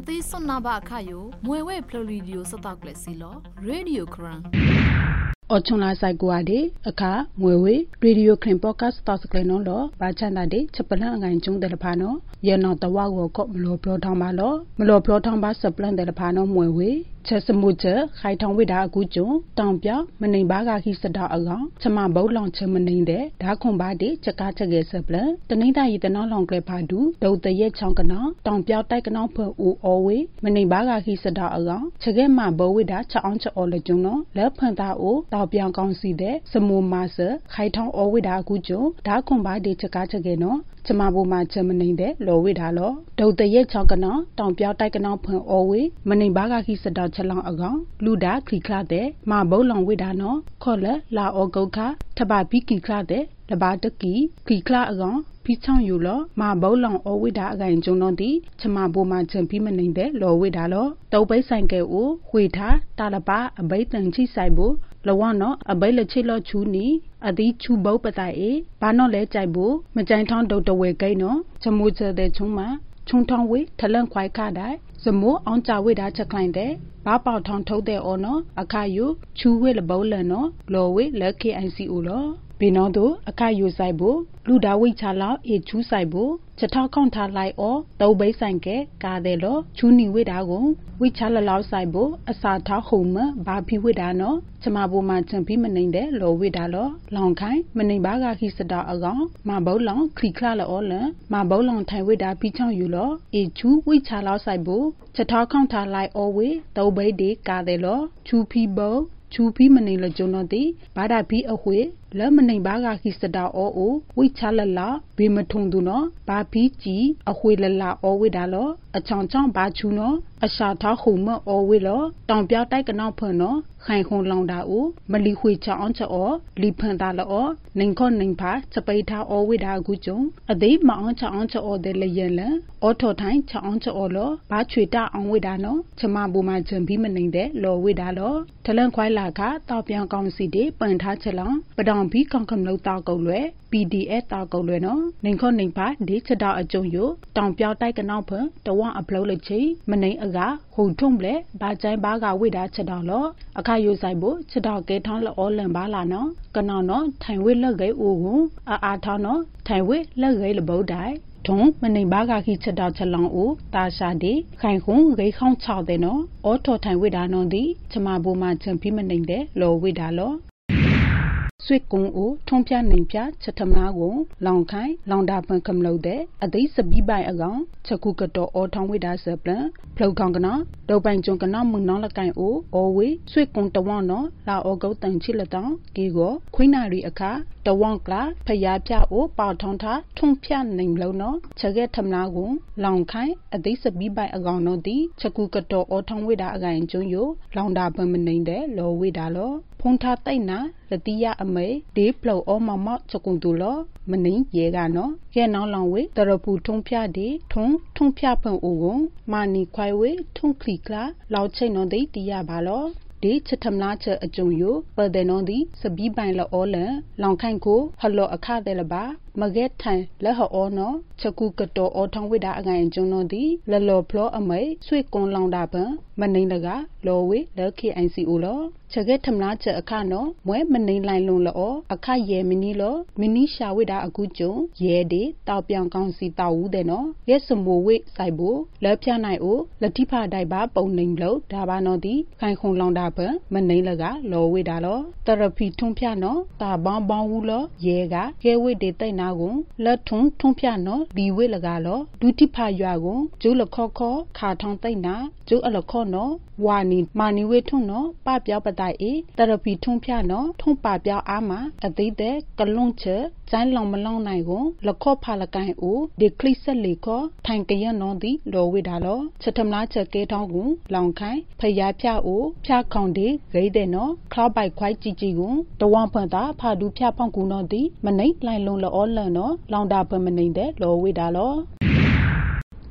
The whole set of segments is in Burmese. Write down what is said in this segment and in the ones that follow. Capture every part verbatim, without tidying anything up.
Kati sonaba kayo, mwewe pluridio sataklesilo, Radio Kran. Ochunla Saiguade, Aka, Mwewe, Radio Kran Podcast Tascleno, Bachana de, Chapalan and Jung de Pano, Yana the Wago Cop Mlo Protambalo, Mlo Protamba Saplan de Pano Mwewe. Chesamucha, Haiton without Gujo, Tampia, Manibaga Hisada along, Chama Bolon Chemaninde, Dacombadi, Chakata Gesapla, the Nida Yitana Longle Padu, though the Ye Chankana, Tampia Takan per U Owe, Manibaga Hisada along, Chagema Bowida, Chancha Ola Juno, Lepanta O, Tapian Conside, Samu Massa, Haiton Owida Gujo, Dacombadi Chakata Geno, Chamabu Chemaninde, Lowidalo, though the Ye Chankana, Tampia Takan per Owe, Manibaga Hisada. Chalang agang, Luda, Kiklade, Ma Bolong Widano, Kola, La Ogoka, Tabapi Kiklade, the Bataki, Kikla agang, Pichon Yulo, Ma Bolong o Wida again Jonodi, Chamabuma Champimaninde, Lo Widalo, Dobe Sanke U, Huita, Talaba, a bait and chisaibu, Lawano, a baila chilo chuni, a di chubo patae, Banole Jaibu, Majanton Dodo Wegano, Chamuza de Chuma, Chuntongwe, Talan Kwaikadai. The more on Tawida Chakline, Papa Ton told their honor, Akayu, Chuwe the Bolano, Lowe, Lucky and Siulo, Binodo, Akayu Saibo, Luda Wichala, E Chu Saibo, Chatakonta Lai or, Dobe Sanke, Gadelo, Chuni Widago, Wichala Lao Saibo, Asata Homer, Bapi Widano, Chamabu Mantan Pimaninde, Lo Widalo, Longkai, Manibaga Hisada Agon, Mabolong, Klikala Ola, Mabolong Taiwida Pichon Yulo, E Chu Wichala Saibo, Chatakonta Lai Owe, Dobe de Gadelo, Chu Pibo, Chu Pi Manila Jonodi, Bada Pi Away, Lemon Baga Hisada O, Wichala, Bimatunduno, Bapi G, Awila O Widalo, a Chanchon Bachuno, a Shata Homer O Willow, Dompia Takan Perno, Hai Hong Londa U, Mali Huicha Oncha or, Lipandala or, Ninkon Nimpa, Chapeta O Wida Gujung, a day Ma Oncha Oncha or de Layela, Auto Time Cha Oncha Olo, Bachuita on Widano, Chamabuma Champimaninde, Lo Widalo, Talan Quailaka, Tapian Conside, Pantachalan, but on P Concom no Tago, P D S Tago Leno, Ninkon Nimpa, Dichada a Jonyo, Dompia Takan the one upload chi, Mane Aga, Ho Tumble, Bajai Baga Wida Chadalo, Akayu Saibo, Chadal Gaton all and Balano, Ganano, Time will lagay ugu, a atano, Time will lagay the bow die. Tong, Mane Baga Hichada Chalang U, Tashadi, Kai Hong, Gay Hong Chow Deno, Auto Time Widano di, Chamabu Mantan Pimaninde, Lo Widalo. Sweet Gong U, Tompia Nimpia, Chatamago, Long Kai, Long Dapan Kamlode, a day sabi by a gong, Chakukato or Tong with us a plan, Plow Gongana, Doban Jonkana Munola Kai U, Owe, Sweet Gong Tawano, La Ogo Tan Chilaton, Gigo, Queenari Aka, the Wonkla, Payapia O, Bartonta, Tompia Nimlono, Chaget Tamnago, Long Kai, a day sabi by a gong no di, Chakukato or Tong with a guy in Junyo, Long Dapan Meninde, Lo Widalo. Ponta Taina, Latia Ame, Deep Plow or Mamma Chokundulo, Manin Yegano, Yana Longway, the Rapu Tompia de, Tong, Tompia Pen Ugo, Mani Quaiwe, Tong Clicla, Lao Cheno de Diabalo, De Chatamnacha a Junyo, but then on the Sabi by La Ola, Long Kanko, Hello a car de la bar, Maget Time, Le Her Honor, Chakukato or Tong Wida again Jonodi, La Lo Plo Ame, Sweet Gon Long Dapper, Maninaga, Lowe, Lucky and Siulo. Chagetamnacha a cano, where Manin Line Lolo, a Kaye Minilo, Minisha without a good joe, ye de, Taupian Council Tau deno, yes some more weight Saibo, Lepianao, Latipa Daiba, Boning Low, Dabanodi, Kai Hong Long Dapper, Manilaga, Lo Widalo, Therapy Tumpiano, Taban Bonwulo, Yega, Yewe de Tainago, Latung Tumpiano, Diwe Lagalo, Duty Payago, Jula Coco, Carton Taina, Jo Alacono, Wani, Mani Wetuno, Papia Patae, Therapy Tumpiano, Tumpapia Ama, a day there, Galonche, Zan Long Malong Naigo, La Copa Lacan U, De Clissa Lico, Tankaya Nodi, Lo Widalo, Chatamnacha Gatongu, Longkai, Payapia U, Pia Condi, Gaydeno, Cloud by Quite Gigigu, the one panta, Padu Pia Pangu Nodi, Manate Line Lola or Leno, Londa Permanente, Lo Widalo.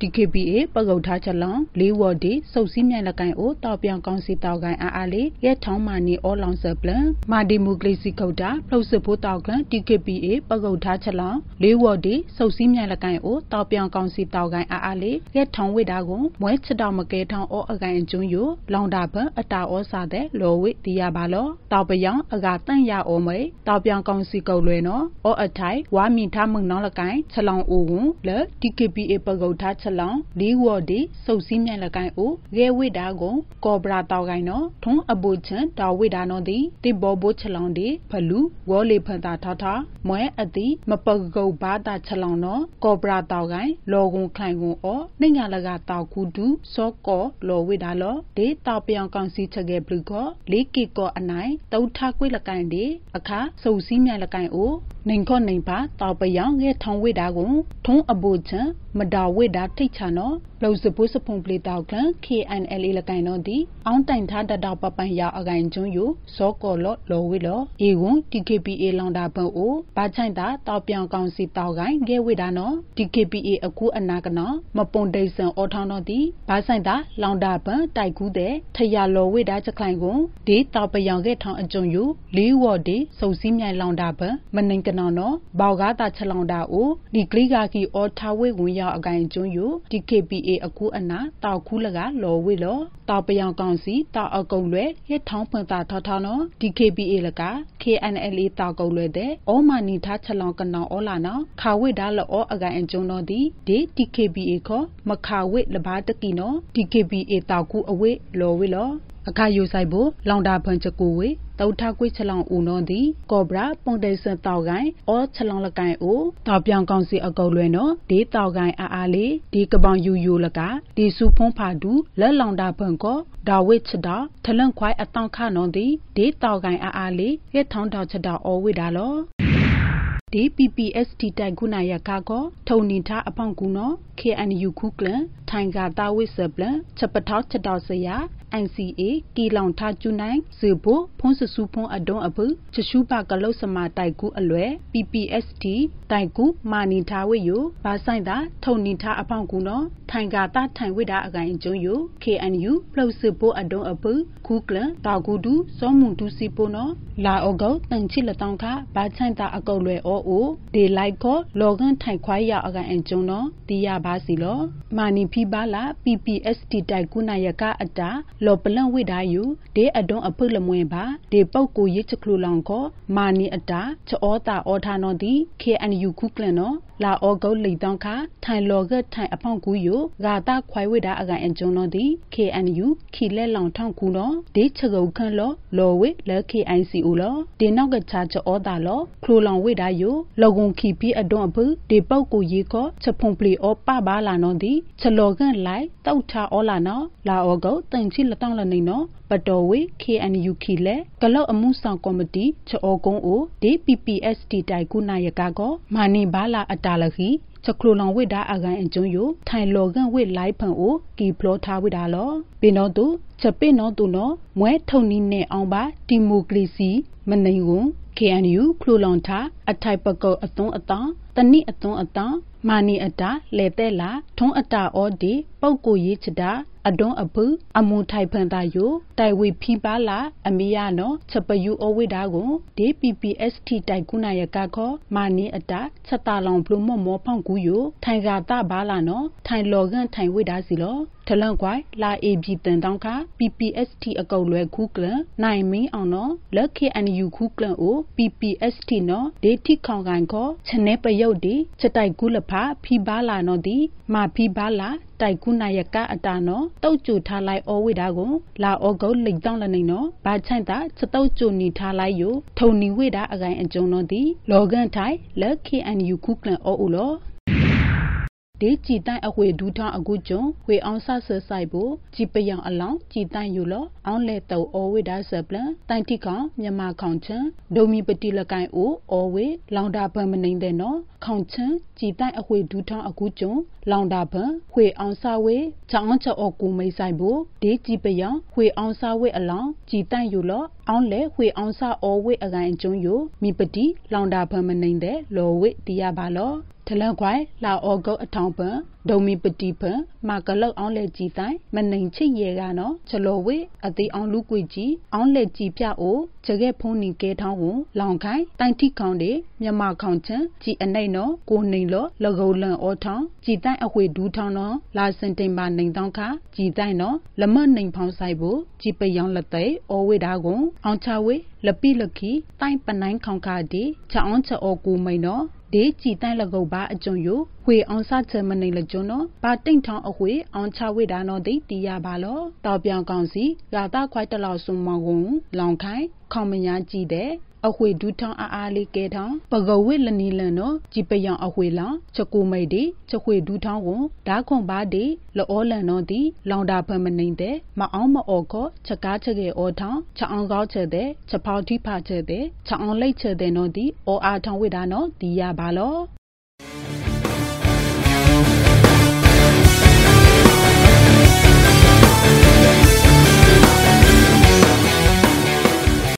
D K B A ပကုတ်ထားချက်လောင်လေးဝဒီစုပ်စီးမြိုင်လကိုင်အိုတောက်ပြောင်ကောင်းစီတောက်ကိုင်အားအားလေးရဲထောင်းမာနီအောလောင်ဆပလန်မာဒီမိုကရေစီခုတ်တာဖလုတ်စစ်ဖို့တောက်ကလန် D K B A ပကုတ်ထားချက်လောင်လေးဝဒီစုပ်စီးမြိုင်လကိုင်အိုတောက်ပြောင်ကောင်းစီတောက်ကိုင်အားအားလေးရဲထောင်းဝိတာကိုမွဲချစ်တော်မကဲထောင်းအောအကိုင်အကျွန်းယိုလောင်တာပန်အတာဩစာတဲ့လောဝိတီရပါလောတောက်ပြောင်အကတန့်ရအောမေတောက်ပြောင်ကောင်းစီကုတ်လွယ်နော်အောအထိုင်ဝါမီထားမုံနော်လကိုင်ချက်လောင်အိုဝန်လေ D K B A ပကုတ်ထားချက်လောင်လေးဝဒီစုပ်စီးမြိုင်လကိုင်အိုရဲဝိတာကိုကောဘရာတောက်ကိုင်နော်ထုံးအပူချန်တောက်ဝိတာနော်ဒီတိဘောဘိုချက်လောင်ဒီဖလူဝေါ်လေဖန်တာထားထားမွဲအတိမပကုတ်ဘာတာချက်လောင်နော်ကောဘရာတောက်ကိုင်လောကွန်ခိုင်ကွန်အောနှိညာလကတောက်ကူတူစောကောလောဝိတာလောဒေတောက်ပြောင်ကောင်စီချက်ခဲ့ဘလူကောလေးကီကောအနိုင်တုံထားကွေးလကိုင်ဒီအခါစုပ်စီးမြိုင်လကိုင်အိုနေခောနေပါတောက်ပြောင်ငဲထောင်ဝိတာကိုထုံးအပူချန်မဒါဝိတာထိတ်ချနော်လောစပုစဖုန်ပလီတောက်ကန် K N L A လကိုင်နော်ဒီအောင်တိုင်ထားတတော်ပပန်ရအကိုင်ကျွန်းယိုစောကောလောလောဝိလောအေကွန် D K B A လောင်တာပန်အိုဘာချိုင်တာတောက်ပြောင်ကောင်စီတောက်ကိုင်ငဲဝိတာနော် D K B A အခုအနာကနော်မပွန်ဒိဆန်အောထောင်းနော်ဒီဘာဆိုင်တာလောင်တာပန်တိုက်ကူးတဲ့ထရလောဝိတာချက်ခိုင်ကွန်ဒီတောက်ပြောင်ခဲ့ထောင်းအကျွန်းယိုလေးဝေါ်ဒီစုပ်စီးမြိုင်လောင်တာပန်မနိုင်ကနော်နော်ဘောက်ကားတာချက်လောင်တာအိုဒီကလီကာကီအောထားဝိဝင်ရအကိုင်ကျွန်းယို D K B A အခုအနာတောက်ခုလကလောဝိလောတောက်ပြောင်ကောင်စီတောက်အကုတ်လွဲရဲထောင်းဖွင့်တာထောက်ထောင်းနော် D K B A လက K N L A တောက်ကုတ်လွဲတဲ့အောမာနီထားချက်လောင်ကနောင်အောလာနော်ခါဝိဒါလောအကိုင်အကျုံတော့ဒီဒီ D K B A ခေါ်မခါဝိလဘာတကီနော် D K B A တောက်ကူအဝိလောဝိလောအခါယူဆိုင်ဖို့လောင်တာဖန်ချကူဝေတောက်ထကွေးချလောင်ဦးနော်ဒီကောဘရာပွန်တေဆန်တောက်ကိုင်အောချလောင်လကိုင်အိုတောက်ပြောင်ကောင်စီအကုတ်လွဲနော်ဒီတောက်ကိုင်အားအားလေးဒီကပောင်ယူယူလကဒီစုဖုံးဖာဒူလက်လောင်တာဖန်ကောဒါဝိချတာထလန့်ခွိုင်းအတောင်ခနော်ဒီဒီတောက်ကိုင်အားအားလေးရဲထောင်းတောက်ချတာအောဝိတာလောဒီ P P S T တိုက်ခုနာရကာကောထုံနီထားအပေါင်ကူနော် K N U ခုကလန်ထိုင်ကတာဝိစပလန်ချက်ပထောက်ချက်တော်စရာ N C A ကီလောင်ထားကျူနိုင်ဇေဘိုဖုံးဆဆူဖုံးအဒွန်အပူချရှူပါကလုတ်စမာတိုက်ကူအလွဲ P P S T တိုက်ကူမာနီထားဝိယိုဘာဆိုင်တာထုံနီထားအပေါင်ကူနော်ထိုင်ကတာထိုင်ဝိတာအကိုင်ကျုံယို K N U ဖလုတ်စစ်ဘိုအဒွန်အပူခုကလန်တောက်ကူဒူစောမှုဒူစီပိုနော်လာအောကောတန်ချီလတောင်ခဘာဆိုင်တာအကုတ်လွဲအောအိုဒေလိုက်ကောလောကန်ထိုင်ခွိုင်းရအကိုင်အကျုံနော်တီးရပါစီလောမာနီဖီပါလာ P P S T တိုက်ကူနာယကအတာလောပလန့်ဝိဒါယူဒေအဒွန်အဖုလမွင်ပါဒေပုတ်ကိုရစ်ချကလူလောင်ကောမာနီအတာချောတာအောထာနော်ဒီ K N U ခုကလန်နော်လာအောကုတ်လိတောင်ခထိုင်လောကထိုင်အဖောင်ကူယိုဂါတာခွိုင်ဝိဒါအကိုင်အကျုံနော်ဒီ K N U ခီလက်လောင်ထောင်ကူနော်ဒေချကုတ်ခန့်လောလောဝိလဲ K I C O လောဒေနောက်ကချာချောတာလောခလူလောင်ဝိဒါယူလောကွန်ခီပီအဒွန်အဖုဒေပုတ်ကိုရီကောချက်ဖုံပလီအောပပါလာနော်ဒီချလောကန်လိုက်တောက်ထားအောလာနော်လာအောကုတ်တန်ချီလတောင်လနေနော်ပတော်ဝေ K N U ခီလဲကလောက်အမှုဆောင်ကော်မတီချောကုန်းအိုဒီ P P S T တိုက်ကူနာယကကောမာနီဘာလာအတာလခီချက်ခလိုလောင်ဝိဒါအကိုင်အကျုံယိုထိုင်လောကန်ဝိလိုက်ဖန်အိုကီဖလောထားဝိဒါလောပင်တော့သူချက်ပင်တော့သူနော်မွဲထုံနီနဲ့အောင်ပါဒီမိုကရေစီမနိုင်ဝန် K N U ခလိုလောင်ထားအထိုက်ပကောအသွန်းအတောင်တနိအသွန်းအတောင်မာနီအတာလေတဲ့လာထုံးအတာအောဒီပုတ်ကိုရေးချတာအဒွန်အပူအမူထိုင်ဖန်တာယိုတိုင်ဝေဖီပါလာအမီယာနော်ချက်ပယူအဝိဒါကိုဒီ P P S T တိုက်ကူနာယကခောမာနီအတာချက်တာလောင်ဘလူမော့မောဖောင်ကူယိုထိုင်ကတာဘာလာနော်ထိုင်လောကန်ထိုင်ဝိဒါစီလောထလန့်ကွိုင်လာ A B တန်တောင်းခ P P S T အကုတ်လွဲခုကလန်နိုင်မင်းအောင်နော်လက် K N U ခုကလန်အို P P S T နော်ဒေတိခေါင်ကန်ခောချနေပယုတ်ဒီချက်တိုက်ကူလဖာဖီပါလာနော်ဒီမာဖီပါလာတိုက်ကူနာယကအတာနော်တုတ်ကျူထားလိုက်အောဝိဒါကိုလာအောကုတ်လိတ်တောင်းလနေနော်ဘာချိုင်တာချက်တုတ်ကျူနီထားလိုက်ယိုထုံနီဝိဒါအကိုင်အကျုံနော်ဒီလောကန်ထိုင်လက် K N U ခုကလန်အောဦးလောဒေကြည်တိုင်အဝေဒူထောင်းအခုကျုံဝေအောင်ဆဆဆိုင်ဖို့ကြည်ပယောင်အလောင်းကြည်တိုင်ယူလောအောင်လေတောအောဝေဒါဆပလန်တိုင်တိခေါင်မြန်မာခေါင်ချံဒိုမီပတိလကိုင်အိုအောဝေလောင်တာဘံမနေတဲ့နော်ခေါင်ချံကြည်တိုင်အဝေဒူထောင်းအခုကျုံလောင်တာဘံဝေအောင်ဆဝေချောင်းချောအကူမိဆိုင်ဖို့ဒေကြည်ပယောင်ဝေအောင်ဆဝေအလောင်းကြည်တိုင်ယူလောအောင်လေဝေအောင်ဆအောဝေအကိုင်ကျုံယူမိပတိလောင်တာဘံမနေတဲ့လောဝေတီးရပါလောထ lan kwai la ogo atong pan domi pati pan ma kalok ong le ji tai maning chit ye ga no chlo we ati ong lu kwai ji ong le ji pya o chage phon ni ke thong ko long khai tai thi khong de myama khong chan ji anai no ko ning lo lagou lan o thong ji tai a hwe du thong no la sin tin ba ning tong kha ji tai no lamat ning phong sai bo ji pe yang la tai o we da ko ong cha we la pi la khi tai panai khong kha de cha ong cha o ku mai noဒေကြည်တိုင်းလကုတ်ပါအကျုံယဝေအောင်စချမနေလကျွန်းတော့ဘာတိန့်ထောင်းအဝေအောင်ချဝေဒါနော်တိတီးရပါလောတောက်ပြောင်ကောင်းစီရာတာခွိုက်တလောက်စုံမောင်ကုန်လောင်ခိုင်ခေါမညာကြည့်တဲ့အဝေဒူထောင်းအားအားလေးကဲထောင်းပကဝေလနီလန်နော်ကြည်ပယောင်အဝေလောင်ချက်ကူမိတ်ဒီချက်ခွေဒူထောင်းကိုဓာခွန်ပါဒီလောလန်နော်ဒီလောင်တာဖမနေတဲ့မအောင်မအော်ခောချက်ကားချက်ကေအောထောင်းချက်အောင်ကောက်ချက်တဲ့ချက်ဖောက်တိဖာချက်တဲ့ချက်အောင်လိတ်ချက်တဲ့နော်ဒီအောအားထောင်းဝေဒါနော်ဒီရပါလော